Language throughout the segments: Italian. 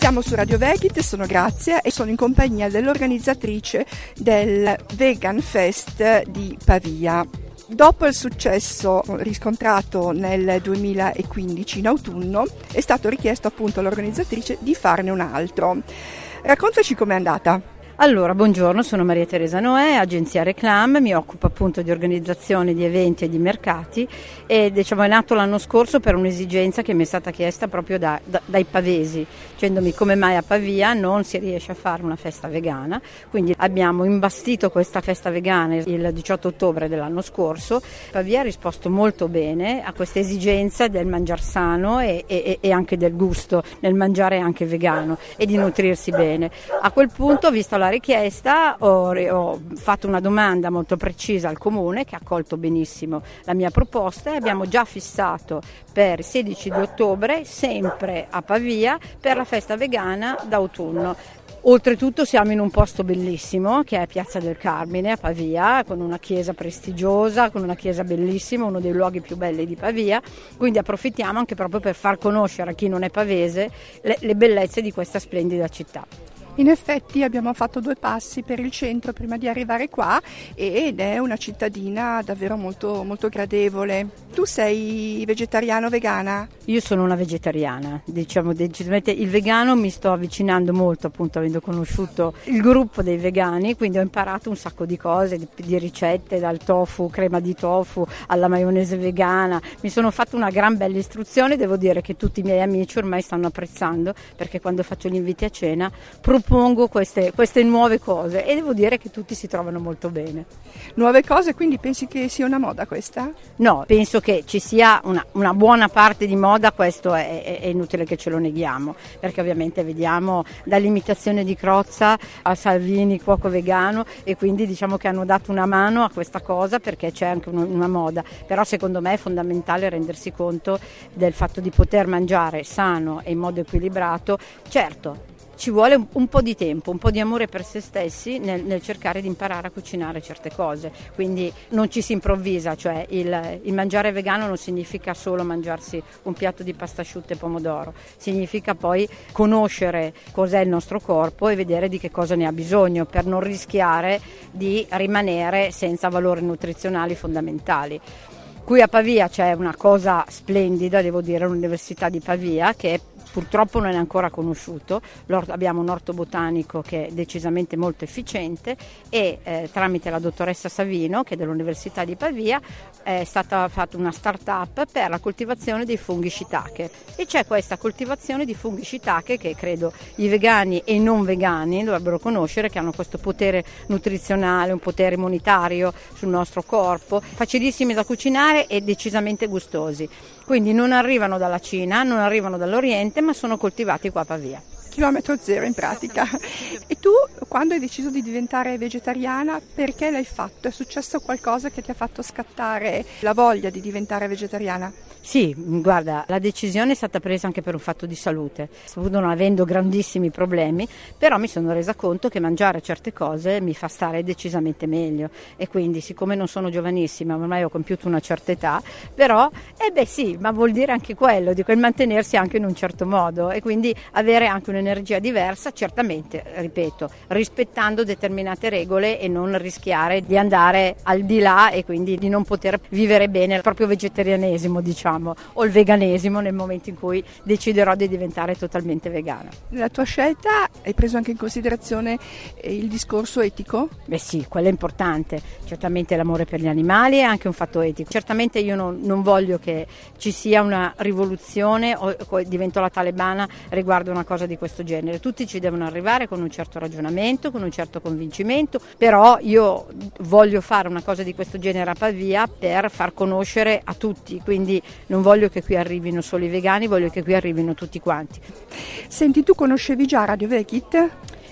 Siamo su Radio Vegit, sono Grazia e sono in compagnia dell'organizzatrice del Vegan Fest di Pavia. Dopo il successo riscontrato nel 2015 in autunno è stato richiesto appunto all'organizzatrice di farne un altro. Raccontaci com'è andata. Allora, buongiorno, sono Maria Teresa Noè, agenzia Reclam, mi occupo appunto di organizzazione di eventi e di mercati e è nato l'anno scorso per un'esigenza che mi è stata chiesta proprio dai pavesi, dicendomi come mai a Pavia non si riesce a fare una festa vegana, quindi abbiamo imbastito questa festa vegana il 18 ottobre dell'anno scorso. Pavia ha risposto molto bene a questa esigenza del mangiar sano e anche del gusto nel mangiare anche vegano e di nutrirsi bene. A quel punto, vista la richiesta, ho fatto una domanda molto precisa al comune che ha accolto benissimo la mia proposta e abbiamo già fissato per il 16 di ottobre, sempre a Pavia, per la festa vegana d'autunno. Oltretutto siamo in un posto bellissimo che è Piazza del Carmine a Pavia, con una chiesa prestigiosa, con una chiesa bellissima, uno dei luoghi più belli di Pavia, quindi approfittiamo anche proprio per far conoscere a chi non è pavese le bellezze di questa splendida città. In effetti abbiamo fatto 2 passi per il centro prima di arrivare qua ed è una cittadina davvero molto, molto gradevole. Tu sei vegetariano o vegana? Io sono una vegetariana, decisamente il vegano mi sto avvicinando molto, appunto avendo conosciuto il gruppo dei vegani, quindi ho imparato un sacco di cose, di ricette, dal tofu, crema di tofu alla maionese vegana. Mi sono fatto una gran bella istruzione, devo dire che tutti i miei amici ormai stanno apprezzando, perché quando faccio gli inviti a cena propongo queste nuove cose e devo dire che tutti si trovano molto bene. Nuove cose, quindi pensi che sia una moda questa? No, penso che ci sia una buona parte di moda, questo è inutile che ce lo neghiamo, perché ovviamente vediamo dall'imitazione di Crozza a Salvini, cuoco vegano, e quindi diciamo che hanno dato una mano a questa cosa perché c'è anche una moda, però secondo me è fondamentale rendersi conto del fatto di poter mangiare sano e in modo equilibrato. Certo, ci vuole un po' di tempo, un po' di amore per se stessi nel cercare di imparare a cucinare certe cose, quindi non ci si improvvisa, cioè il mangiare vegano non significa solo mangiarsi un piatto di pasta asciutta e pomodoro, significa poi conoscere cos'è il nostro corpo e vedere di che cosa ne ha bisogno per non rischiare di rimanere senza valori nutrizionali fondamentali. Qui a Pavia c'è una cosa splendida, devo dire, l'Università di Pavia, che purtroppo non è ancora conosciuto. Abbiamo un orto botanico che è decisamente molto efficiente e tramite la dottoressa Savino, che è dell'Università di Pavia, è stata fatta una start-up per la coltivazione dei funghi shiitake e c'è questa coltivazione di funghi shiitake che credo i vegani e i non vegani dovrebbero conoscere, che hanno questo potere nutrizionale, un potere immunitario sul nostro corpo, facilissimi da cucinare e decisamente gustosi. Quindi non arrivano dalla Cina, non arrivano dall'Oriente, ma sono coltivati qua a Pavia. Chilometro zero in pratica. E tu, quando hai deciso di diventare vegetariana, perché l'hai fatto? È successo qualcosa che ti ha fatto scattare la voglia di diventare vegetariana? Sì, guarda, la decisione è stata presa anche per un fatto di salute, non avendo grandissimi problemi, però mi sono resa conto che mangiare certe cose mi fa stare decisamente meglio e quindi, siccome non sono giovanissima, ormai ho compiuto una certa età, però, sì, ma vuol dire anche quello, dico, il mantenersi anche in un certo modo e quindi avere anche un'energia diversa, certamente, ripeto, rispettando determinate regole e non rischiare di andare al di là e quindi di non poter vivere bene il proprio vegetarianesimo, diciamo, o il veganesimo nel momento in cui deciderò di diventare totalmente vegana. Nella tua scelta hai preso anche in considerazione il discorso etico? Beh sì, quello è importante, certamente l'amore per gli animali è anche un fatto etico. Certamente io non voglio che ci sia una rivoluzione o divento la talebana riguardo una cosa di questo genere. Tutti ci devono arrivare con un certo ragionamento, con un certo convincimento, però io voglio fare una cosa di questo genere a Pavia per far conoscere a tutti, quindi non voglio che qui arrivino solo i vegani, voglio che qui arrivino tutti quanti. Senti, tu conoscevi già Radio Vegit?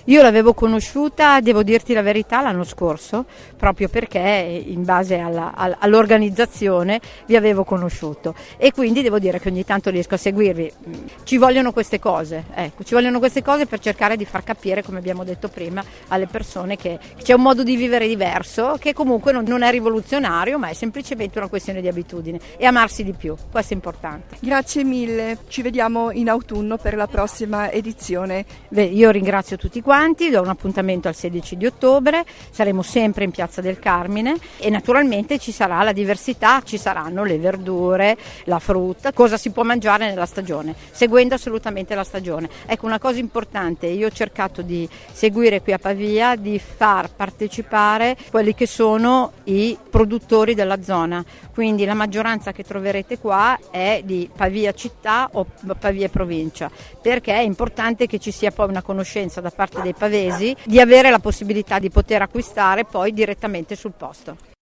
Io l'avevo conosciuta, devo dirti la verità, l'anno scorso, proprio perché in base all'organizzazione vi avevo conosciuto, e quindi devo dire che ogni tanto riesco a seguirvi. Ci vogliono queste cose, ecco, ci vogliono queste cose per cercare di far capire, come abbiamo detto prima, alle persone che c'è un modo di vivere diverso, che comunque non è rivoluzionario, ma è semplicemente una questione di abitudine, e amarsi di più, questo è importante. Grazie mille, ci vediamo in autunno per la prossima edizione. Io ringrazio tutti quanti, do un appuntamento al 16 di ottobre, saremo sempre in Piazza del Carmine e naturalmente ci sarà la diversità, ci saranno le verdure, la frutta, cosa si può mangiare nella stagione, seguendo assolutamente la stagione. Ecco, una cosa importante, io ho cercato di seguire qui a Pavia, di far partecipare quelli che sono i produttori della zona, quindi la maggioranza che troverete qua è di Pavia città o Pavia provincia, perché è importante che ci sia poi una conoscenza da parte dei pavesi di avere la possibilità di poter acquistare poi direttamente sul posto.